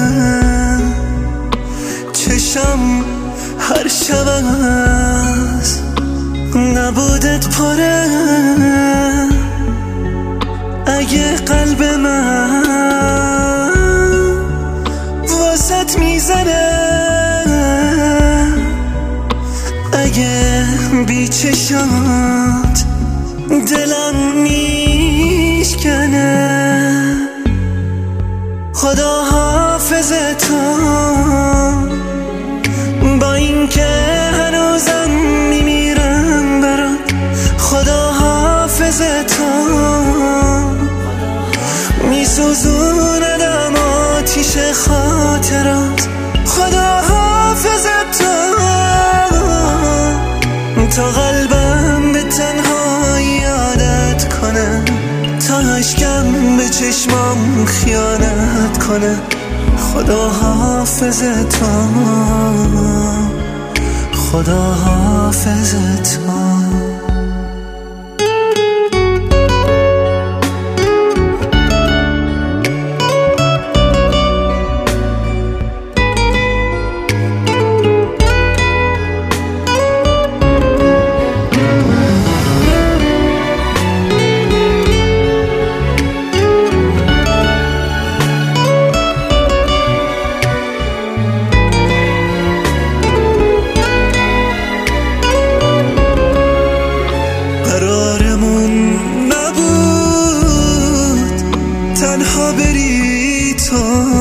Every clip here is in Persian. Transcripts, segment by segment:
چشم هر شب از نبودت پره. اگه قلب من واسط میزنه، اگه بی چشات دلم میشکنه، خدا حافظتم با این که هنوزم میمیرم برات. خدا حافظتم میسوزوندم آتیش خاطرات. خدا حافظتم تا قلبم به تنهایی عادت کنه، تا اشکم به چشمام خیانت کنه. خدا حافظتم، خدا حافظتم. تنها بری تو،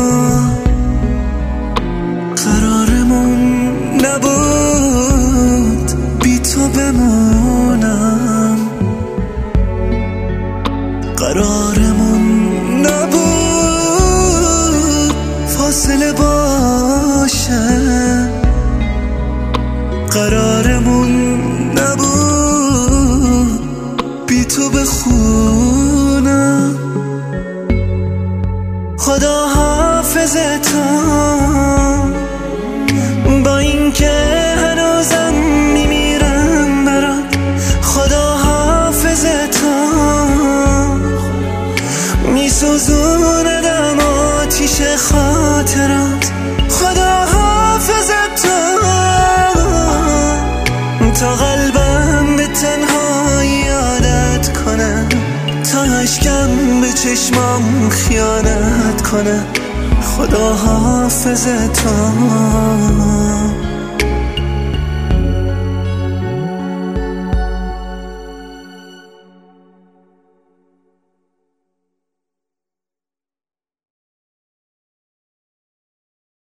قرارمون نبود بی تو بمونم، قرارمون نبود فاصله باشه، قرارمون نبود بی تو بخونم. خدا حافظتم با این که هنوزم میمیرم برات. خدا حافظتم میسوزوندم آتیش خاطرات. خدا حافظتم تا قلبم به تنهایی عادت کنه، تا اشکم به چشمام خیانت کنه. خدا حافظتم.